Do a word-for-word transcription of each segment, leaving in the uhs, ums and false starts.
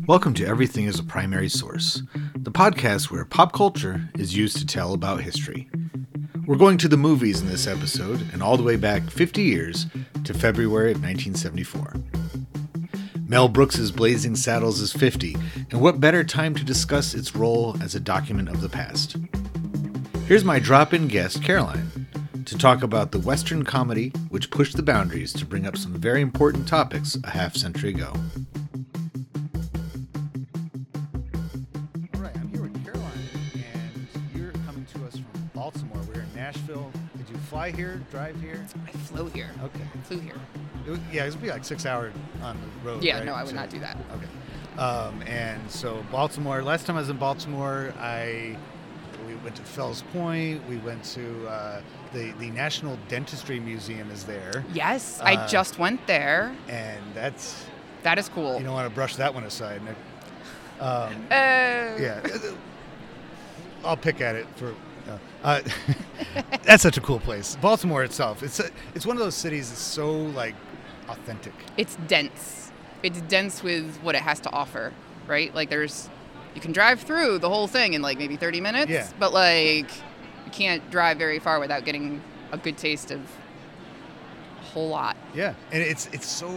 Welcome to Everything is a Primary Source, the podcast where pop culture is used to tell about history. We're going to the movies in this episode and all the way back fifty years to February of nineteen seventy-four. Mel Brooks's Blazing Saddles is fifty, and what better time to discuss its role as a document of the past? Here's my drop-in guest, Caroline, to talk about the Western comedy which pushed the boundaries to bring up some very important topics a half century ago. All right, I'm here with Caroline, and you're coming to us from Baltimore. We're in Nashville. Did you fly here, drive here? I flew here. Okay. I flew here. It was, yeah, it would be like six hours on the road. Yeah, right? no, I would So- not do that. Okay. Um, and so Baltimore, last time I was in Baltimore, I we went to Fells Point. We went to uh, the, the National Dentistry Museum is there. Yes, Uh, I just went there. And that's, That is cool. you don't want to brush that one aside. Nick. Um, uh, yeah. I'll pick at it for... Uh, uh, that's such a cool place. Baltimore itself, it's a, it's one of those cities that's so, like, authentic. It's dense. It's dense with what it has to offer, right? Like there's, you can drive through the whole thing in like maybe thirty minutes, Yeah. but like you can't drive very far without getting a good taste of a whole lot. Yeah, and it's it's so.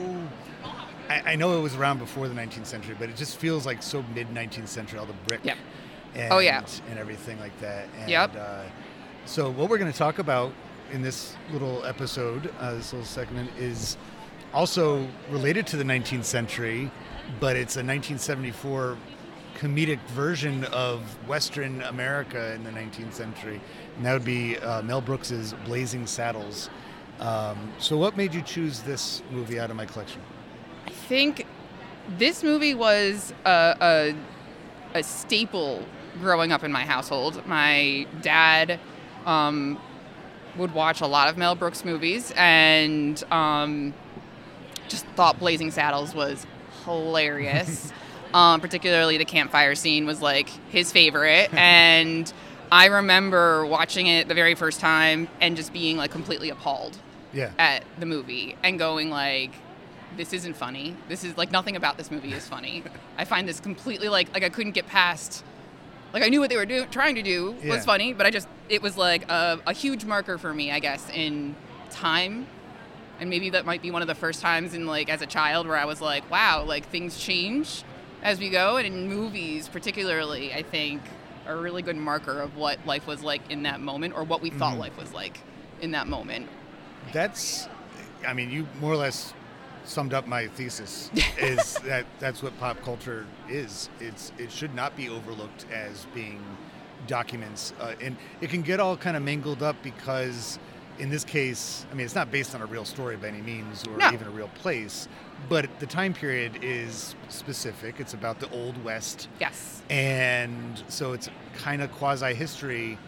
I, I know it was around before the nineteenth century, but it just feels like so mid nineteenth century. All the brick. Yep. And, Oh, yeah. And everything like that. And, Yep. Uh, so what we're going to talk about in this little episode, uh, this little segment, is also related to the nineteenth century, but it's a nineteen seventy-four comedic version of Western America in the nineteenth century, and that would be uh, Mel Brooks's Blazing Saddles. Um, so what made you choose this movie out of my collection? I think this movie was a, a, a staple growing up in my household. My dad um, would watch a lot of Mel Brooks movies and um, just thought Blazing Saddles was hilarious. um, particularly the campfire scene was like his favorite. And I remember watching it the very first time and just being like completely appalled Yeah. at the movie and going like, this isn't funny. This is like nothing about this movie is funny. I find this completely like like I couldn't get past. Like I knew what they were do, trying to do was Yeah. funny, but I just it was like a, a huge marker for me, I guess, in time. And maybe that might be one of the first times in like as a child where I was like, wow, like things change as we go. And in movies, particularly, I think are a really good marker of what life was like in that moment, or what we thought Mhm. life was like in that moment. That's, I mean, you more or less summed up my thesis. Is that that's what pop culture is? It's it should not be overlooked as being documents, uh, and it can get all kind of mangled up because, in this case, I mean, it's not based on a real story by any means, or No. even a real place, but the time period is specific. It's about the Old West, Yes. and so it's kind of quasi history,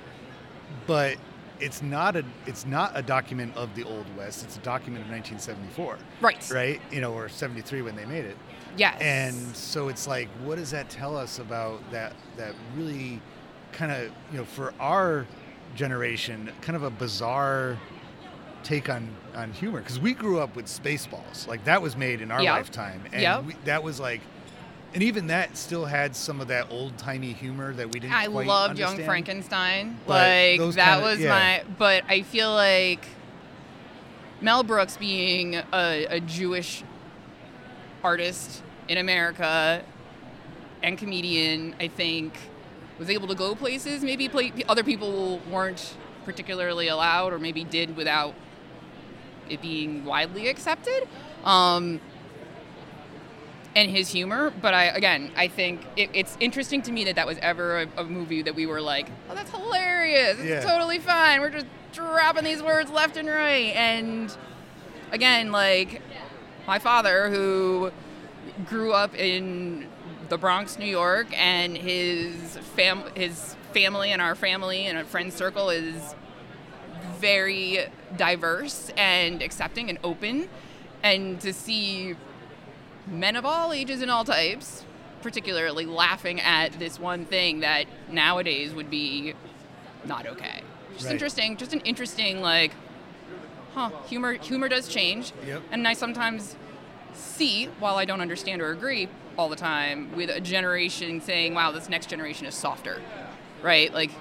but it's not a it's not a document of the Old West. It's a document of nineteen seventy-four, Right. right? You know, or seventy-three when they made it. Yes. And so it's like, what does that tell us about that that really kind of, you know, for our generation, kind of a bizarre take on on humor, because we grew up with Spaceballs. Like that was made in our Yep. lifetime, and Yep. we, that was like, and even that still had some of that old timey humor that we didn't. I quite loved understand. Young Frankenstein. But Like those that kinda- was yeah. my. But I feel like Mel Brooks, being a, a Jewish artist in America and comedian, I think was able to go places maybe play, other people weren't particularly allowed, or maybe did without it being widely accepted. Um, and his humor, but I again, I think it, it's interesting to me that that was ever a, a movie that we were like, oh, that's hilarious, it's Yeah. totally fine, we're just dropping these words left and right. And again, like my father, who grew up in the Bronx, New York, and his fam his family and our family and a friend circle is very diverse and accepting and open, and to see men of all ages and all types particularly laughing at this one thing that nowadays would be not okay. Just Right. interesting, just an interesting, like, huh, humor humor does change. Yep. And I sometimes see, while I don't understand or agree, all the time with a generation saying, wow, this next generation is softer, right? Like,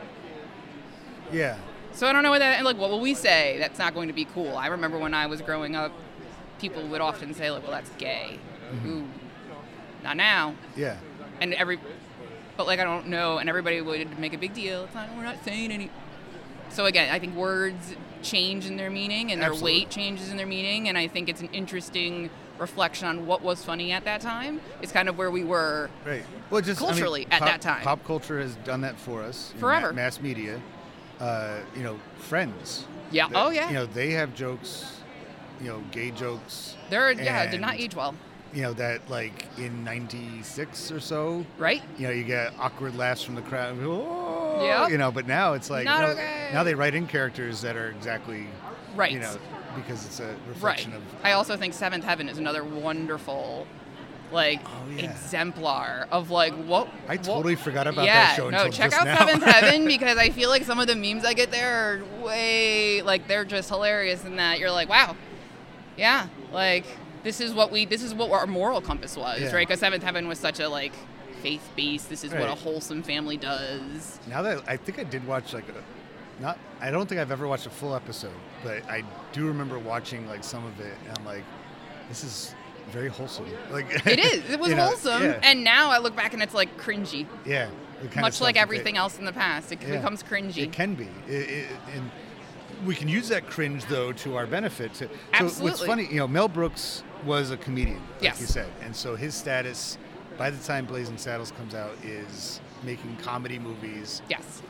yeah. So I don't know what that, and like, what will we say? That's not going to be cool. I remember when I was growing up, people would often say, like, well, that's gay. Mm-hmm. Ooh, not now. Yeah. And every, but like, I don't know, and everybody would make a big deal. It's not, we're not saying any. So again, I think words change in their meaning, and their Absolutely. weight changes in their meaning, and I think it's an interesting reflection on what was funny at that time. It's kind of where we were right. Well, just culturally I mean, at pop, that time. Pop culture has done that for us. Forever. Ma- mass media. Uh, you know, Friends. Yeah. That, oh, yeah. You know, they have jokes, you know, gay jokes. They're, yeah, did and, not age well. You know, that like in ninety-six or so. Right. You know, you get awkward laughs from the crowd. Oh, Yep. You know, but now it's like, Not you know, okay. now they write in characters that are exactly, Right. you know, because it's a Right. reflection of. I also think Seventh Heaven is another wonderful, like, Oh, yeah. exemplar of like what. I what- totally forgot about yeah, that show no, until check just out now. Seventh Heaven because I feel like some of the memes I get there are way like they're just hilarious in that you're like, wow, yeah, like this is what we this is what our moral compass was, Yeah. right? Because Seventh Heaven was such a like faith based. This is what a Right. wholesome family does. Now that I think I did watch like a, not I don't think I've ever watched a full episode, but I do remember watching like some of it, and I'm like, this is very wholesome. Like It is. It was you know, wholesome, yeah. and now I look back and it's like cringy. Yeah, the kind of Much stuff like that everything they- else in the past, it Yeah. becomes cringy. It can be, it, it, and we can use that cringe though to our benefit. To, so what's Absolutely. funny, you know, Mel Brooks was a comedian, like Yes. you said, and so his status by the time Blazing Saddles comes out is making comedy movies, Yes.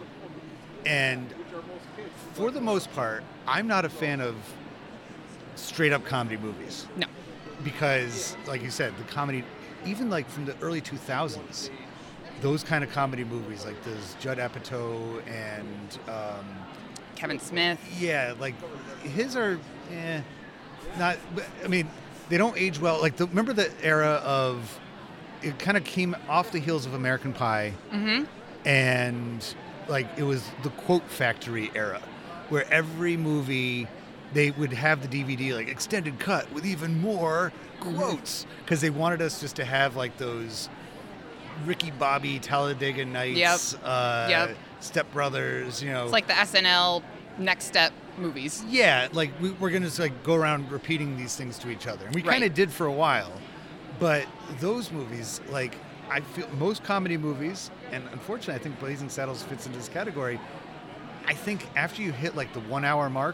and for the most part, I'm not a fan of straight up comedy movies. No. Because, like you said, the comedy, even like from the early two thousands, those kind of comedy movies, like those Judd Apatow and, um, Kevin Smith. yeah, like his are, eh, not, but, I mean, they don't age well. Like, the, remember the era of, it kind of came off the heels of American Pie, Mm-hmm. and like it was the quote factory era, where every movie they would have the D V D like extended cut with even more quotes because they wanted us just to have like those Ricky Bobby Talladega Nights, Yep. uh, Yep. Step Brothers, you know. It's like the S N L Next Step movies. Yeah, like we, we're gonna just like go around repeating these things to each other, and we Right. kind of did for a while. But those movies, like I feel most comedy movies, and unfortunately, I think Blazing Saddles fits into this category. I think after you hit like the one-hour mark,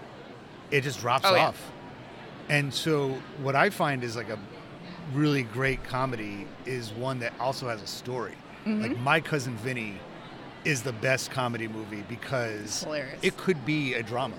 it just drops Oh, yeah. off. And so, what I find is like a really great comedy is one that also has a story. Mm-hmm. Like My Cousin Vinny is the best comedy movie because Hilarious. it could be a drama.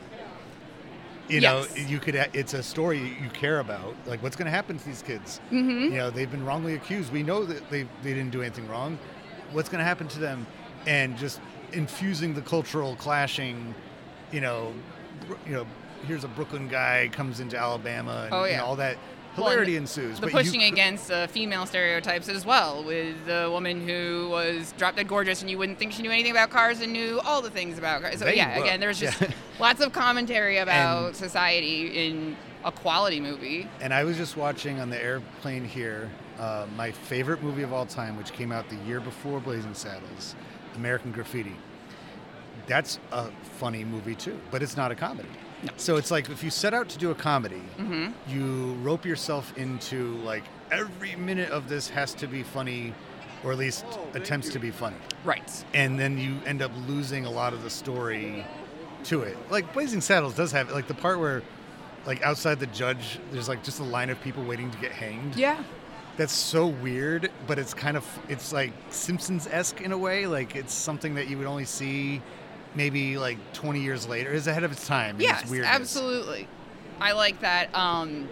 You Yes. know, you could. It's a story you care about. Like, what's going to happen to these kids? Mm-hmm. You know, they've been wrongly accused. We know that they they didn't do anything wrong. What's going to happen to them? And just infusing the cultural clashing. You know, br- you know. Here's a Brooklyn guy comes into Alabama, and Oh, you yeah. know, all that Well, hilarity and ensues. The but pushing you, against uh, female stereotypes as well, with the woman who was drop dead gorgeous and you wouldn't think she knew anything about cars and knew all the things about cars. So They yeah, were. again, there's just Yeah. lots of commentary about And- society in a quality movie. And I was just watching on the airplane here uh, my favorite movie of all time, which came out the year before Blazing Saddles, American Graffiti. That's a funny movie too, but it's not a comedy. No. So it's like if you set out to do a comedy, Mm-hmm. you rope yourself into like every minute of this has to be funny, or at least attempts to be funny. Right. And then you end up losing a lot of the story to it. Like Blazing Saddles does have like the part where like outside the judge there's like just a line of people waiting to get hanged. Yeah. That's so weird, but it's kind of it's like Simpsons-esque in a way. Like it's something that you would only see maybe like twenty years later. It's ahead of its time. in its Yes, weirdness. absolutely. I like that. Um,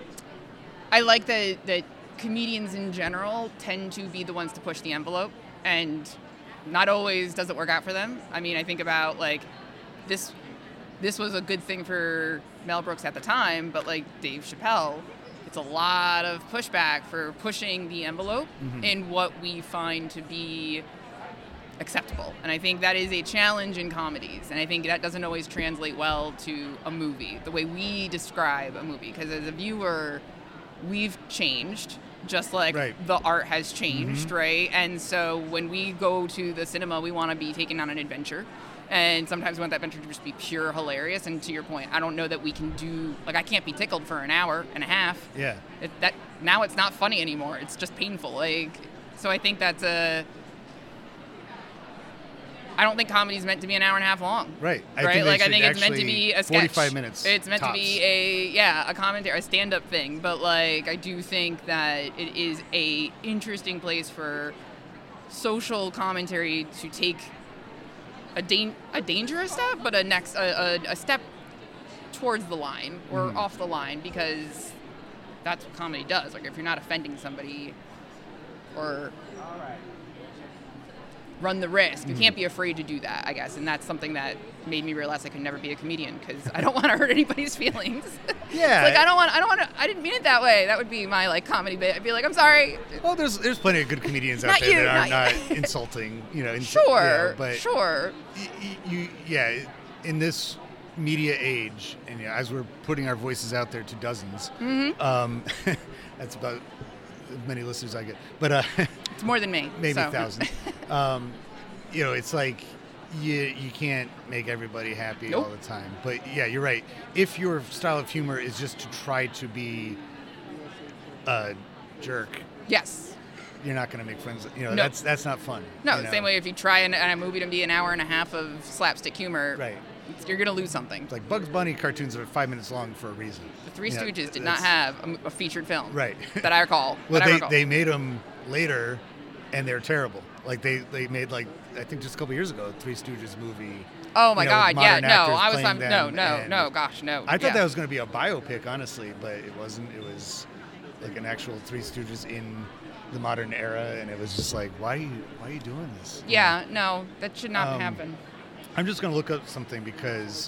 I like that that comedians in general tend to be the ones to push the envelope, and not always does it work out for them. I mean, I think about like this. This was a good thing for Mel Brooks at the time, but like Dave Chappelle, it's a lot of pushback for pushing the envelope Mhm. in what we find to be acceptable. And I think that is a challenge in comedies. And I think that doesn't always translate well to a movie, the way we describe a movie. Because as a viewer, we've changed. just like right. the art has changed, mm-hmm. right? And so when we go to the cinema, we want to be taken on an adventure. And sometimes we want that adventure to just be pure hilarious. And to your point, I don't know that we can do, like, I can't be tickled for an hour and a half. Yeah. It, that now it's not funny anymore. It's just painful. Like, so I think that's a, I don't think comedy is meant to be an hour and a half long. Right. I right. Think like I think it's meant to be a sketch. forty-five minutes. It's meant tops. to be a yeah a commentary, a stand-up thing. But like I do think that it is a interesting place for social commentary to take a dan- a dangerous step, but a next a, a, a step towards the line or mm. off the line, because that's what comedy does. Like if you're not offending somebody or run the risk, you can't be afraid to do that, I guess. And that's something that made me realize I could never be a comedian, because I don't want to hurt anybody's feelings. Yeah. Like I don't want I don't want to I didn't mean it that way. That would be my like comedy bit. I'd be like, I'm sorry. Well, there's there's plenty of good comedians out Not there you, that are not not insulting, you know. Ins- Sure, you know, but sure. y- y- you yeah, in this media age, and you know, as we're putting our voices out there to dozens, Mm-hmm. um, that's about as many listeners I get. But uh, It's more than me. maybe so. a thousand. um, you know, it's like you you can't make everybody happy Nope. all the time. But yeah, you're right. If your style of humor is just to try to be a jerk, Yes. you're not going to make friends. You know, No. that's that's not fun. No, you the know? same way if you try in, in a movie to be an hour and a half of slapstick humor, Right. it's- you're going to lose something. It's like Bugs Bunny cartoons are five minutes long for a reason. The Three You know, Stooges did not that's- have a, a featured film. Right. That I recall. Well, that I they recall. they made them later, and they're terrible. Like they, they made like I think just a couple years ago, a Three Stooges movie. Oh my you know, with God! Yeah, modern no, actors I was playing on. No, them, no, and no. Gosh, no. I thought yeah. that was going to be a biopic, honestly, but it wasn't. It was like an actual Three Stooges in the modern era, and it was just like, why are you why are you doing this? You Yeah, no, that should not Um, happen. I'm just going to look up something because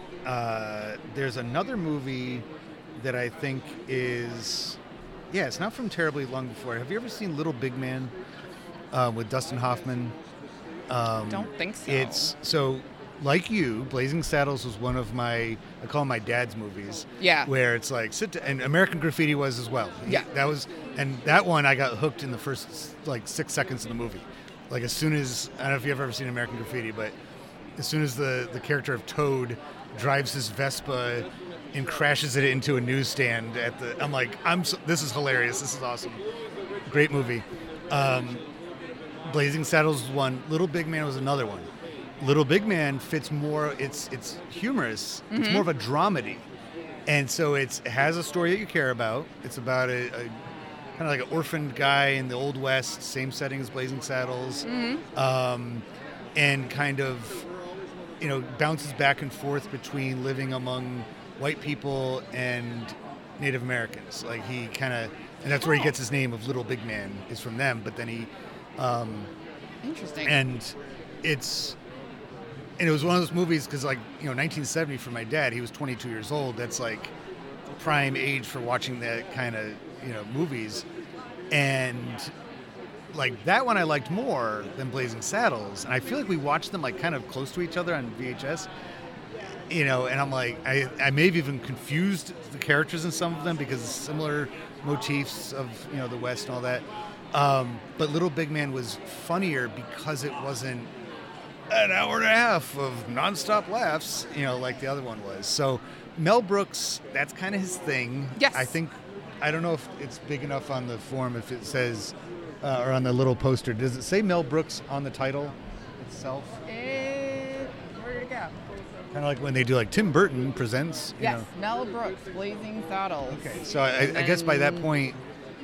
uh, there's another movie that I think is, yeah, it's not from terribly long before. Have you ever seen Little Big Man uh, with Dustin Hoffman? Um, Don't think so. It's so, like you, Blazing Saddles was one of my, I call them my dad's movies. Yeah. Where it's like, sit down, and American Graffiti was as well. Yeah. That was, and that one I got hooked in the first like six seconds of the movie. Like as soon as, I don't know if you've ever seen American Graffiti, but as soon as the, the character of Toad drives his Vespa and crashes it into a newsstand at the, I'm like, I'm so, this is hilarious. This is awesome. Great movie. Um, Blazing Saddles was one. Little Big Man was another one. Little Big Man fits more. It's it's humorous. Mm-hmm. It's more of a dramedy, and so it's, it has a story that you care about. It's about a, a kind of like an orphaned guy in the Old West, same setting as Blazing Saddles, Mm-hmm. um, and kind of you know bounces back and forth between living among white people and Native Americans. Like he kind of, and that's where he gets his name of Little Big Man is from them. But then he. Um, Interesting. and it's and it was one of those movies because like you know nineteen seventy for my dad, he was twenty-two years old. That's like prime age for watching that kind of you know movies, and like that one I liked more than Blazing Saddles, and I feel like we watched them like kind of close to each other on V H S. You know, and I'm like, I, I may have even confused the characters in some of them because of similar motifs of, you know, the West and all that. Um, but Little Big Man was funnier because it wasn't an hour and a half of nonstop laughs, you know, like the other one was. So Mel Brooks, that's kind of his thing. Yes. I think, I don't know if it's big enough on the form if it says, uh, or on the little poster. Does it say Mel Brooks on the title itself? Eh, where did it go? Kind of like when they do like Tim Burton presents. You Yes, know. Mel Brooks, Blazing Saddles. Okay, so I, I guess by that point,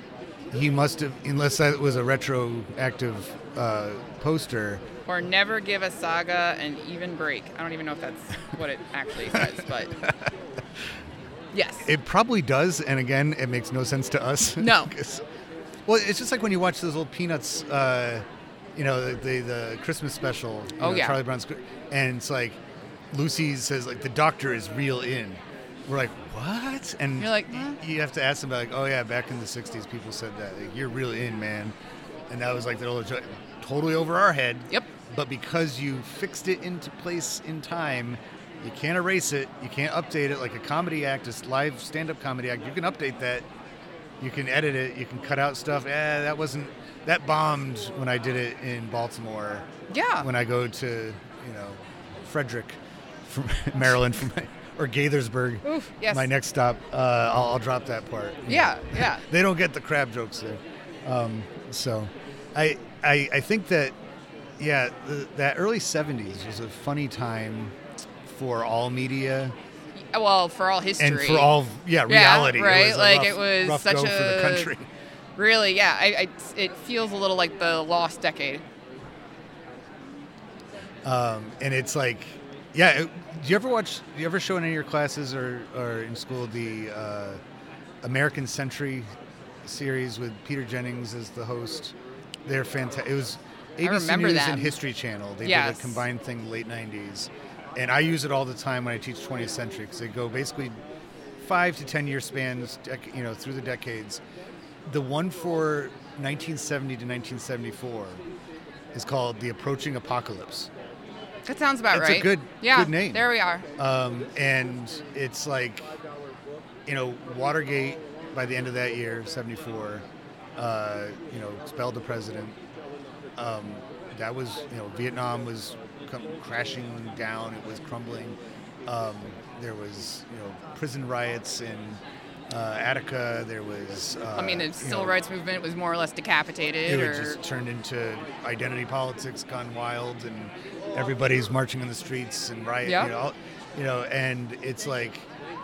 he must have, unless that was a retroactive uh, poster. Or never give a saga an even break. I don't even know if that's what it actually says, but yes. It probably does, and again, it makes no sense to us. No. 'Cause- well, it's just like when you watch those old Peanuts, uh, you know, the, the the Christmas special. You Oh, know, yeah. Charlie Brown's, and it's like Lucy says like the doctor is real in. We're like, what? And You're like, huh? you have to ask them like, oh yeah, back in the sixties, people said that like, you're real in, man, and that was like the old joke, totally over our head. Yep. But because you fixed it into place in time, you can't erase it. You can't update it like a comedy act, a live stand-up comedy act. You can update that, You can edit it. You can cut out stuff. Eh, that wasn't that bombed when I did it in Baltimore. Yeah. When I go to, you know, Frederick, from Maryland, from or Gaithersburg. Oof, yes. My next stop. Uh, I'll, I'll drop that part. Yeah, know. yeah. They don't get the crab jokes there. Um, so, I, I I think that yeah, the, that early seventies was a funny time for all media. Well, for all history. And for all, yeah, reality. Yeah, right? It was a like, rough, it was rough such go a... for the country. Really, yeah. I, I, it feels a little like the lost decade. Um, and it's like, yeah, it, do you ever watch, do you ever show in any of your classes or, or in school the uh, American Century series with Peter Jennings as the host? They're fantastic. It was A B C News them. and History Channel. They yes. did a combined thing late nineties. And I use it all the time when I teach twentieth century because they go basically five to ten year spans, dec- you know, through the decades. The one for nineteen seventy to nineteen seventy-four is called The Approaching Apocalypse. That sounds about it's right. It's a good, yeah, good name. There we are. Um, and it's like, you know, Watergate by the end of that year, seventy-four, uh, you know, expelled the president. Um, that was, you know, Vietnam was come crashing down. It was crumbling. Um, there was, you know, prison riots in uh, Attica. There was. Uh, I mean, the civil know, rights movement was more or less decapitated. It or... just turned into identity politics gone wild, and everybody's marching in the streets and riot. Yep. You know, you know, and it's like,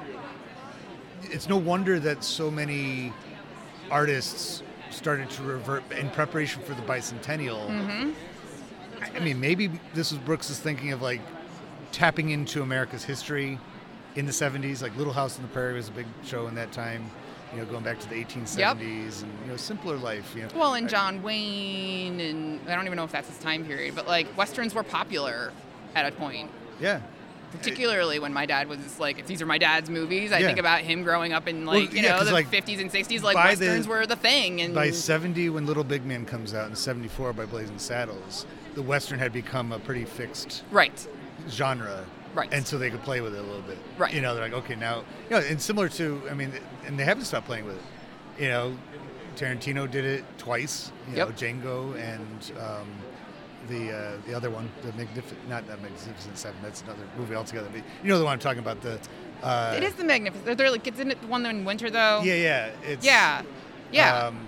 it's no wonder that so many artists started to revert in preparation for the bicentennial. Mm-hmm. I mean, maybe this was Brooks's thinking of like tapping into America's history in the seventies. Like Little House on the Prairie was a big show in that time, you know, going back to the eighteen seventies yep. and, you know, simpler life. You know. Well, and John Wayne, and I don't even know if that's his time period, but like Westerns were popular at a point. Yeah. Particularly when my dad was like, if these are my dad's movies, I yeah. think about him growing up in like, well, you yeah, know, the like, fifties and sixties, like Westerns the, were the thing. And by seventy, when Little Big Man comes out, in seventy-four by Blazing Saddles, the Western had become a pretty fixed right. genre. Right. And so they could play with it a little bit. Right. You know, they're like, okay, now, you know, and similar to, I mean, and they haven't stopped playing with it. You know, Tarantino did it twice, you yep. know, Django and um, the uh, the other one, the Magnificent, not the Magnificent Seven, that's another movie altogether. But you know the one I'm talking about, the... Uh, it is the Magnificent, they're like, isn't it the one in winter, though? Yeah, yeah. It's, yeah, yeah. Um,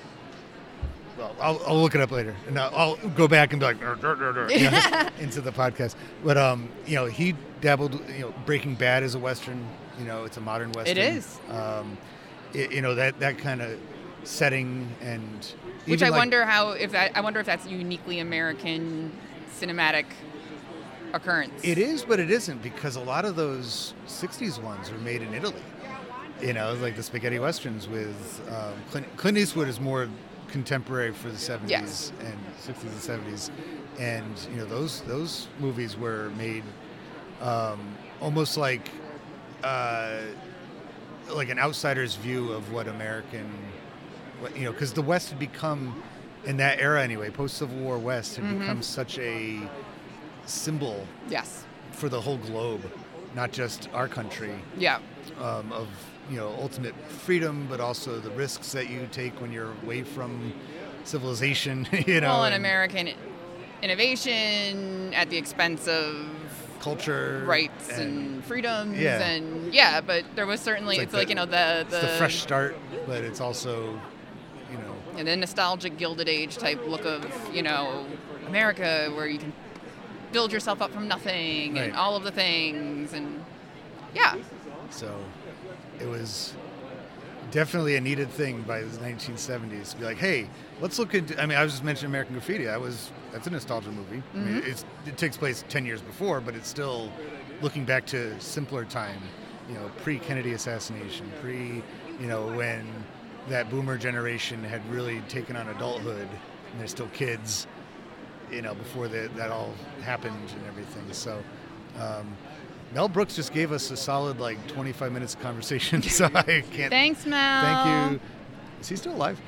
well, I'll, I'll look it up later, and I'll, I'll go back and be like, dur, dur, dur, dur, you know, into the podcast. But um, you know, he dabbled. You know, Breaking Bad is a Western. You know, it's a modern Western. It is. Um, it, you know that that kind of setting and. Which I like, wonder how if that I wonder if that's a uniquely American cinematic occurrence. It is, but it isn't, because a lot of those sixties ones were made in Italy. You know, like the spaghetti westerns with um, Clint, Clint Eastwood is more contemporary for the seventies yes. and sixties and seventies, and you know those those movies were made um, almost like uh, like an outsider's view of what American, what, you know, because the West had become, in that era anyway, post Civil War West had mm-hmm. become such a symbol yes. for the whole globe, not just our country. Yeah. Um, of you know ultimate freedom, but also the risks that you take when you're away from civilization. You know, well, an and American innovation at the expense of culture, rights, and, and freedoms, yeah. and yeah. But there was certainly it's like, it's like the, you know the the, it's the fresh start, but it's also you know and the nostalgic Gilded Age type look of you know America, where you can build yourself up from nothing right. and all of the things, and yeah. So it was definitely a needed thing by the nineteen seventies to be like, hey, let's look into. I mean, I was just mentioning American Graffiti. I was that's a nostalgia movie. Mm-hmm. I mean, it's, it takes place ten years before, but it's still looking back to simpler time. You know, pre-Kennedy assassination, pre, you know, when that boomer generation had really taken on adulthood, and they're still kids. You know, before the, that all happened and everything. So. Um, Mel Brooks just gave us a solid like twenty-five minutes of conversation, so I can't. Thanks, Mel. Thank you. Is he still alive?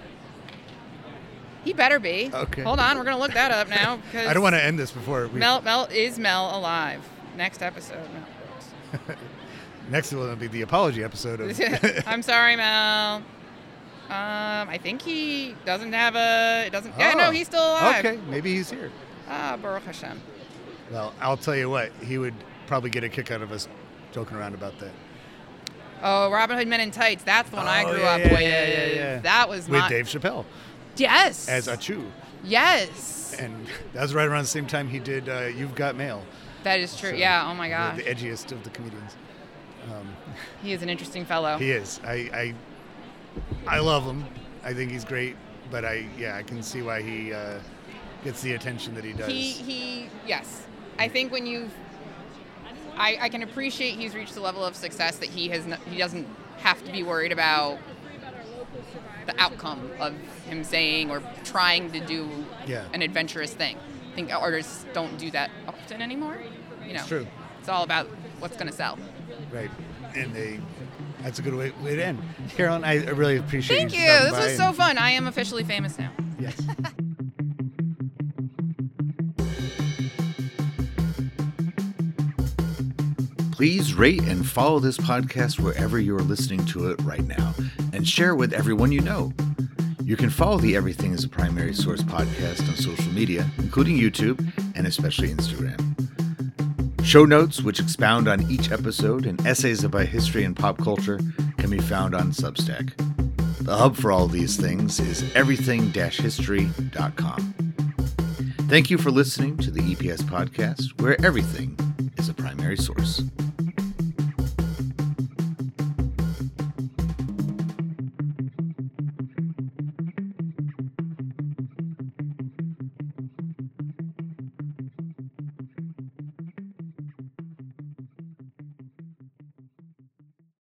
He better be. Okay. Hold on, we're gonna look that up now. I don't want to end this before we. Mel, Mel is Mel alive? Next episode, Mel Brooks. Next will be the apology episode of. I'm sorry, Mel. Um, I think he doesn't have a. It doesn't. Oh. Yeah, no, he's still alive. Okay, maybe he's here. Ah, Baruch Hashem. Well, I'll tell you what, he would probably get a kick out of us joking around about that. Oh, Robin Hood Men in Tights. That's the one oh, I grew yeah, up yeah, with. Yeah, yeah, yeah. That was with my... Dave Chappelle. Yes. As Achu. Yes. And that was right around the same time he did uh, You've Got Mail. That is true. So, yeah. Oh my gosh. The, the edgiest of the comedians. Um, he is an interesting fellow. He is. I, I I love him. I think he's great. But I yeah I can see why he uh, gets the attention that he does. He he yes. I think when you've I, I can appreciate he's reached a level of success that he has no, he doesn't have to be worried about the outcome of him saying or trying to do yeah. an adventurous thing. I think artists don't do that often anymore. You know, it's true. It's all about what's going to sell. Right, and they. That's a good way, way to end. Carolyn, I really appreciate Thank you. Thank you. This by was so fun. I am officially famous now. Yes. Please rate and follow this podcast wherever you are listening to it right now, and share it with everyone you know. You can follow the Everything is a Primary Source podcast on social media, including YouTube and especially Instagram. Show notes, which expound on each episode, and essays about history and pop culture can be found on Substack. The hub for all these things is everything dash history dot com. Thank you for listening to the E P S podcast, where everything is a primary source.